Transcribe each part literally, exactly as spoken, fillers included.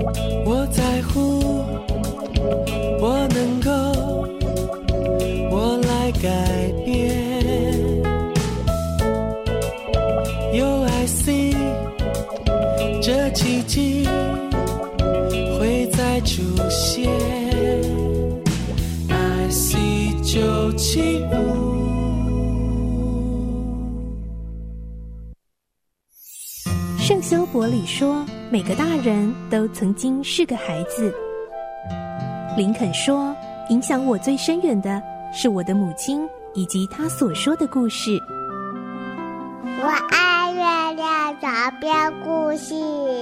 我在乎，我能够，我来改变。有 I see， 这奇迹会再出现。I see 九七五。 圣修伯里说，每个大人都曾经是个孩子。林肯说，影响我最深远的是我的母亲以及她所说的故事。 我爱月亮床边故事。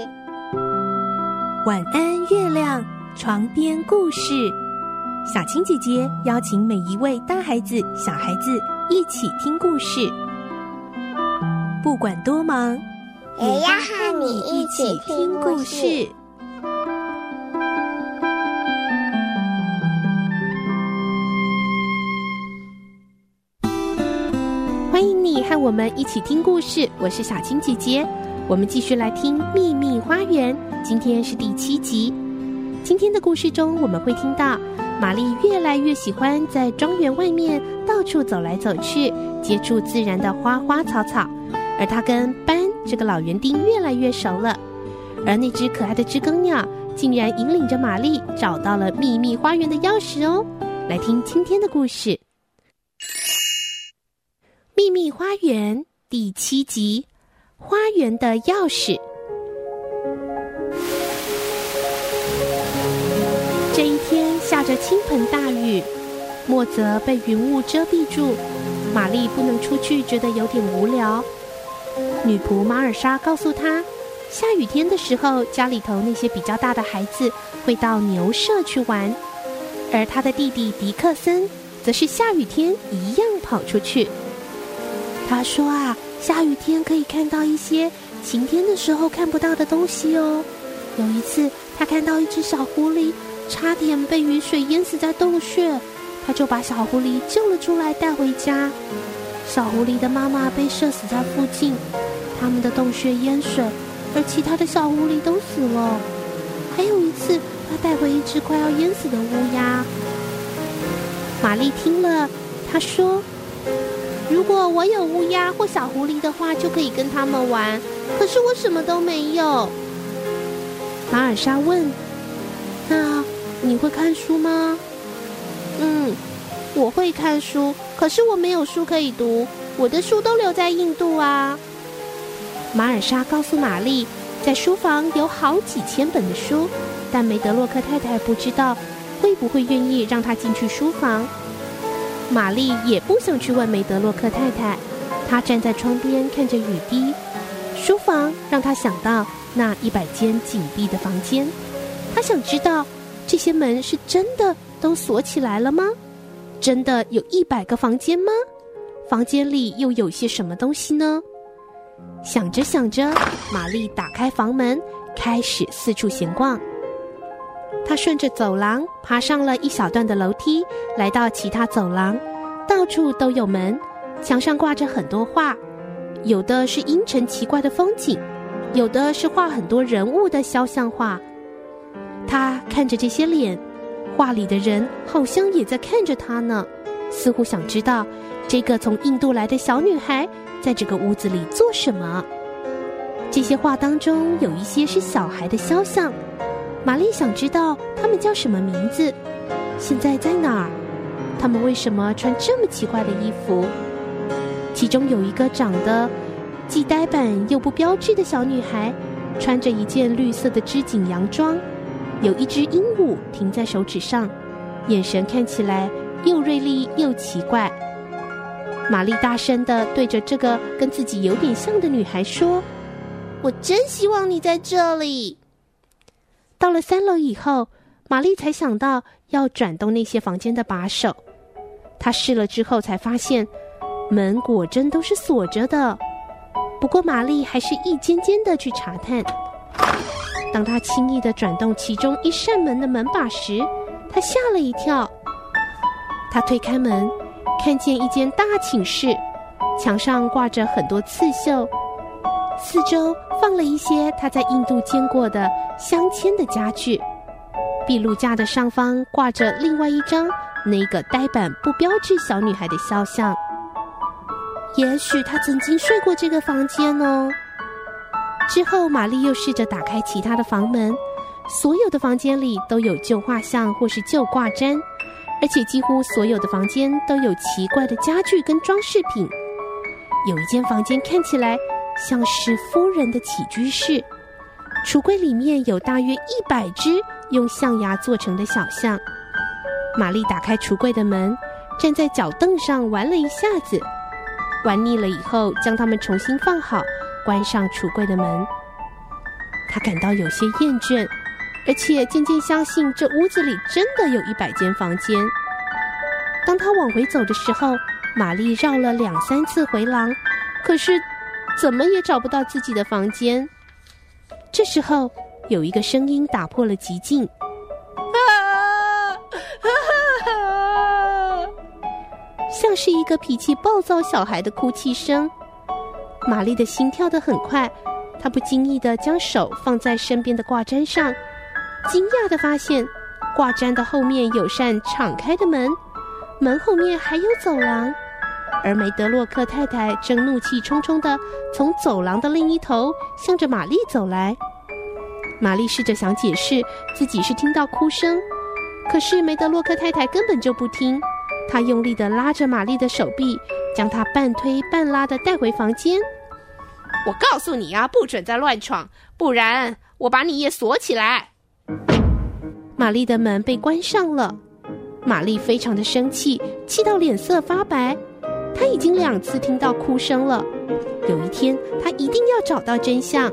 晚安，月亮床边故事。小青姐姐邀请每一位大孩子、小孩子一起听故事，不管多忙， 也要和你一起听故事。 欢迎你和我们一起听故事，我是小青姐姐。我们继续来听《秘密花园》，今天是第七集。今天的故事中，我们会听到玛丽越来越喜欢在庄园外面到处走来走去，接触自然的花花草草，而她跟班这个老园丁越来越熟了。而那只可爱的知更鸟竟然引领着玛丽找到了秘密花园的钥匙哦。来听今天的故事，秘密花园第七集，花园的钥匙。这一天下着倾盆大雨，莫泽被云雾遮蔽住，玛丽不能出去，觉得有点无聊。女仆马尔莎告诉她，下雨天的时候，家里头那些比较大的孩子会到牛舍去玩，而她的弟弟迪克森则是下雨天一样跑出去。他说啊，下雨天可以看到一些晴天的时候看不到的东西哦。有一次，他看到一只小狐狸差点被雨水淹死在洞穴，他就把小狐狸救了出来带回家。小狐狸的妈妈被射死在附近，他们的洞穴淹水，而其他的小狐狸都死了。还有一次，他带回一只快要淹死的乌鸦。玛丽听了，她说，如果我有乌鸦或小狐狸的话，就可以跟他们玩，可是我什么都没有。马尔莎问，那你会看书吗？嗯，我会看书，可是我没有书可以读，我的书都留在印度啊。马尔莎告诉玛丽，在书房有好几千本的书，但梅德洛克太太不知道会不会愿意让她进去书房。玛丽也不想去问梅德洛克太太，她站在窗边看着雨滴。书房让她想到那一百间紧闭的房间，她想知道这些门是真的都锁起来了吗？真的有一百个房间吗？房间里又有些什么东西呢？想着想着，玛丽打开房门，开始四处闲逛。她顺着走廊爬上了一小段的楼梯，来到其他走廊，到处都有门，墙上挂着很多画，有的是阴沉奇怪的风景，有的是画很多人物的肖像画。她看着这些脸，画里的人好像也在看着她呢，似乎想知道这个从印度来的小女孩在这个屋子里做什么。这些画当中有一些是小孩的肖像，玛丽想知道他们叫什么名字，现在在哪儿，他们为什么穿这么奇怪的衣服。其中有一个长得既呆板又不标致的小女孩，穿着一件绿色的织锦洋装，有一只鹦鹉停在手指上，眼神看起来又锐利又奇怪。玛丽大声地对着这个跟自己有点像的女孩说，我真希望你在这里。到了三楼以后，玛丽才想到要转动那些房间的把手。她试了之后才发现，门果真都是锁着的。不过玛丽还是一间间的去查探。当她轻易地转动其中一扇门的门把时，她吓了一跳。她推开门，看见一间大寝室，墙上挂着很多刺绣， 四周放了一些他在印度见过的镶嵌的家具。壁炉架的上方挂着另外一张那个呆板不标致小女孩的肖像。也许她曾经睡过这个房间哦。之后玛丽又试着打开其他的房门，所有的房间里都有旧画像或是旧挂毡，而且几乎所有的房间都有奇怪的家具跟装饰品。有一间房间看起来像是夫人的起居室，橱柜里面有大约一百只用象牙做成的小象。玛丽打开橱柜的门，站在脚凳上玩了一下子，玩腻了以后将它们重新放好，关上橱柜的门。她感到有些厌倦，而且渐渐相信这屋子里真的有一百间房间。当她往回走的时候，玛丽绕了两三次回廊，可是怎么也找不到自己的房间。这时候有一个声音打破了寂静，啊啊啊，像是一个脾气暴躁小孩的哭泣声。玛丽的心跳得很快，她不经意地将手放在身边的挂毡上，惊讶地发现挂毡的后面有扇敞开的门，门后面还有走廊，而梅德洛克太太正怒气冲冲地从走廊的另一头向着玛丽走来。玛丽试着想解释自己是听到哭声，可是梅德洛克太太根本就不听。她用力地拉着玛丽的手臂，将她半推半拉地带回房间。我告诉你啊，不准再乱闯，不然我把你也锁起来。玛丽的门被关上了，玛丽非常的生气，气到脸色发白。她已经两次听到哭声了，有一天她一定要找到真相。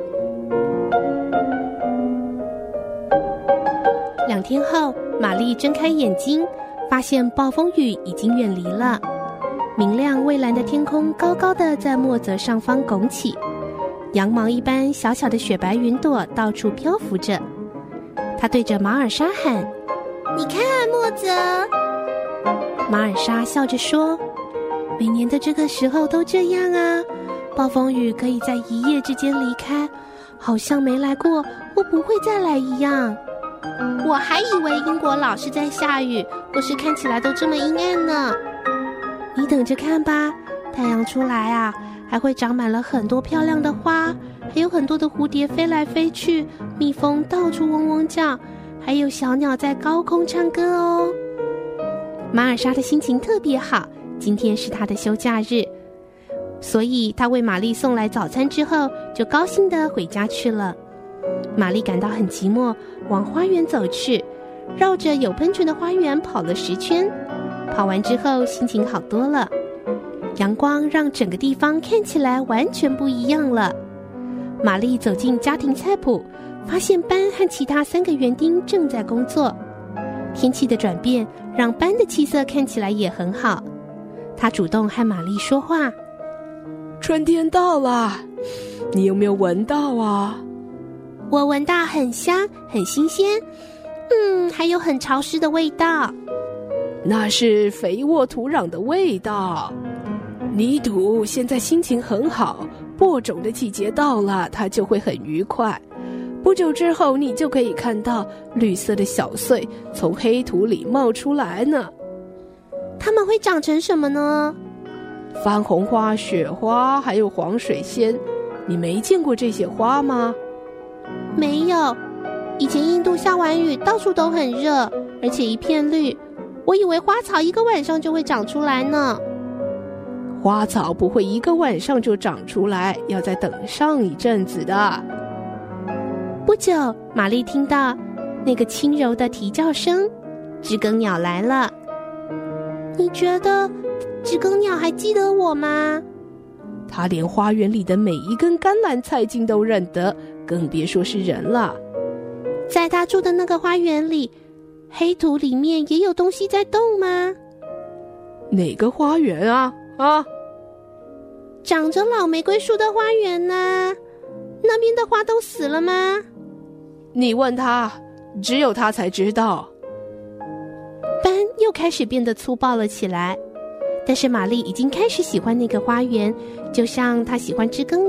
两天后，玛丽睁开眼睛，发现暴风雨已经远离了，明亮蔚蓝的天空高高的在莫泽上方拱起，羊毛一般小小的雪白云朵到处漂浮着。她对着马尔莎喊：你看，莫泽。马尔莎笑着说：每年的这个时候都这样啊，暴风雨可以在一夜之间离开，好像没来过或不会再来一样。我还以为英国老是在下雨，或是看起来都这么阴暗呢。你等着看吧，太阳出来啊，还会长满了很多漂亮的花，还有很多的蝴蝶飞来飞去，蜜蜂到处嗡嗡叫，还有小鸟在高空唱歌哦。马尔莎的心情特别好，今天是她的休假日，所以她为玛丽送来早餐之后，就高兴地回家去了。玛丽感到很寂寞，往花园走去，绕着有喷泉的花园跑了十圈。跑完之后，心情好多了。阳光让整个地方看起来完全不一样了。玛丽走进家庭菜圃，发现班和其他三个园丁正在工作。天气的转变让班的气色看起来也很好。她主动和玛丽说话： 春天到了，你有没有闻到啊？ 我闻到很香，很新鲜，嗯，还有很潮湿的味道。 那是肥沃土壤的味道。泥土现在心情很好，播种的季节到了，它就会很愉快。不久之后，你就可以看到绿色的小穗从黑土里冒出来呢。 它们会长成什么呢？ 番红花、雪花，还有黄水仙。你没见过这些花吗？ 没有，以前印度下完雨到处都很热，而且一片绿，我以为花草一个晚上就会长出来呢。 花草不会一个晚上就长出来，要再等上一阵子的。 不久，玛丽听到那个轻柔的啼叫声，知更鸟来了。你觉得知更鸟还记得我吗？ 它连花园里的每一根甘蓝菜茎都认得，更别说是人了。 在他住的那个花园里，黑土里面也有东西在动吗？ 哪个花园啊？啊， 长着老玫瑰树的花园呢？那边的花都死了吗？ 你问他，只有他才知道。 班又开始变得粗暴了起来，但是玛丽已经开始喜欢那个花园，就像她喜欢知更鸟，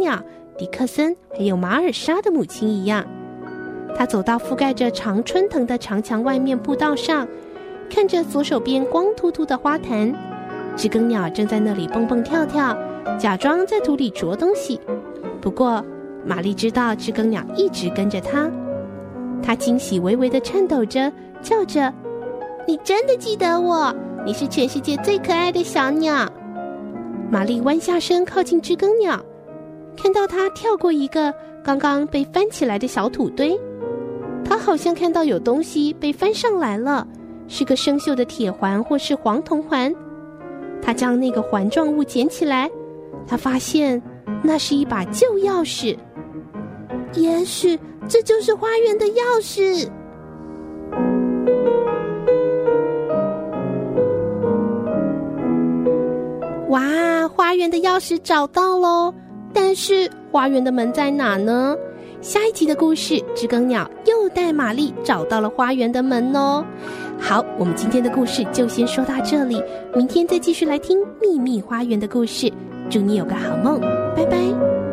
迪克森还有马尔莎的母亲一样。他走到覆盖着常春藤的长墙外面步道上，看着左手边光秃秃的花坛，知更鸟正在那里蹦蹦跳跳，假装在土里啄东西。不过玛丽知道知更鸟一直跟着她，她惊喜微微地颤抖着，叫着：你真的记得我，你是全世界最可爱的小鸟。玛丽弯下身靠近知更鸟，看到它跳过一个刚刚被翻起来的小土堆，她好像看到有东西被翻上来了，是个生锈的铁环或是黄铜环。她将那个环状物捡起来，她发现那是一把旧钥匙。也许这就是花园的钥匙。哇，花园的钥匙找到咯，但是花园的门在哪呢？下一集的故事，知更鸟又带玛丽找到了花园的门哦。好，我们今天的故事就先说到这里，明天再继续来听秘密花园的故事。祝你有个好梦，拜拜。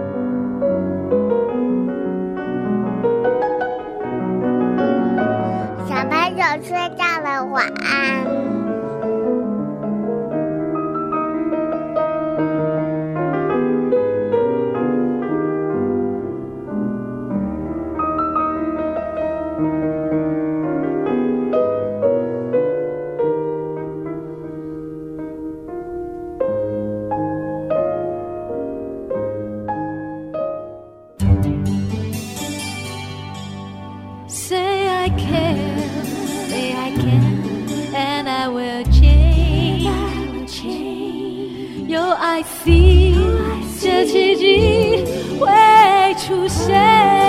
小朋友睡觉了，晚安。 Say I care, say I can, and I will change.有爱 see， 这奇迹会出现。